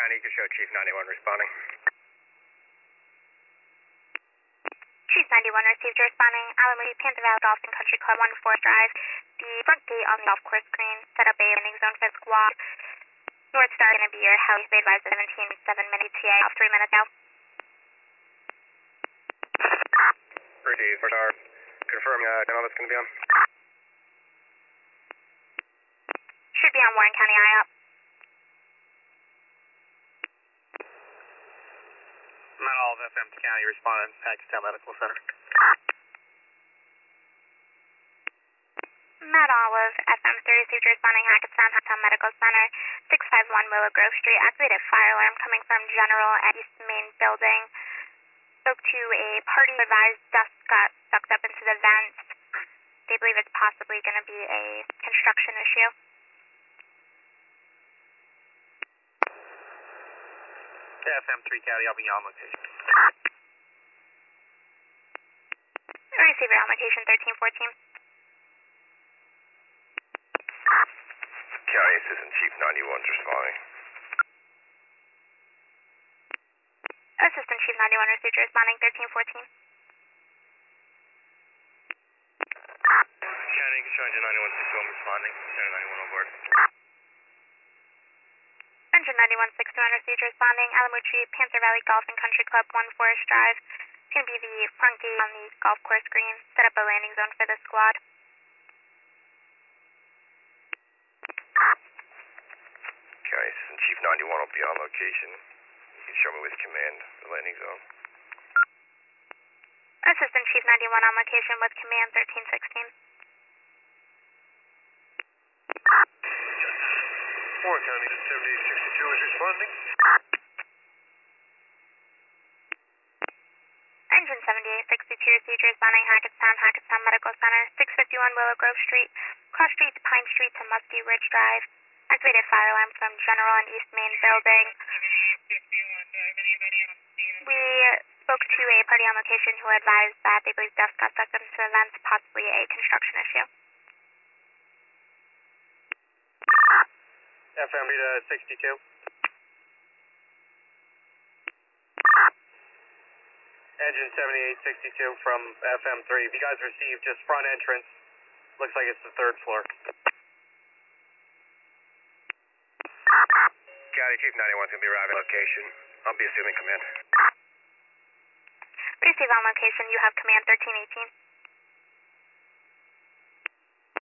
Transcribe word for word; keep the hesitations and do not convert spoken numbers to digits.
County, you can show Chief ninety-one responding. Chief ninety-one received, responding. Alamudi, Panther Valley Golf and Country Club, one four Drive. The front gate on the golf course green, set up a landing zone for the squad. North Star going to be your heli, they advised seventeen seven minute T A, off three minutes out. Received, North Star. Confirming, uh, demo that's going to be on. Should be on Warren County I O P. Not all of F M County responding, Hackettstown Medical Center. Matt Olive, F M three received, responding. Hackettstown, Hackettstown Medical Center, six five one Willow Grove Street. Activated fire alarm coming from General at East Main Building. Spoke to a party, advised dust got sucked up into the vents. They believe it's possibly going to be a construction issue. F M three County, I'll be on location. Receiver on location thirteen fourteen. County Assistant Chief ninety-one's responding. Assistant Chief ninety-one received, responding thirteen fourteen. County, you can show engine ninety-one six one responding. Center ninety-one on board. Engine ninety-one six two received, responding. Alamuchi, Panther Valley Golf and Country Club, one Forest Drive. It's going to be the front gate on the golf course green. Set up a landing zone for the squad. County Assistant Chief ninety-one will be on location. You can show me with command the landing zone. Assistant Chief ninety-one on location with command thirteen sixteen. Warren County, seventy-eight sixty-two is responding. Engine seventy-eight sixty-two received, responding. Hackettstown, Hackettstown Medical Center, six fifty-one Willow Grove Street, cross street to Pine Street to Musty Ridge Drive. Activated fire alarm from General and East Main Building. We spoke to a party on location who advised that they believe dust got sucked into the vents, possibly a construction issue. F M Beta sixty-two. Engine seventy-eight sixty-two from F M three. If you guys received just front entrance, looks like it's the third floor. County Chief ninety-one's going to be arriving at location. I'll be assuming command. Receive on location, you have command thirteen eighteen.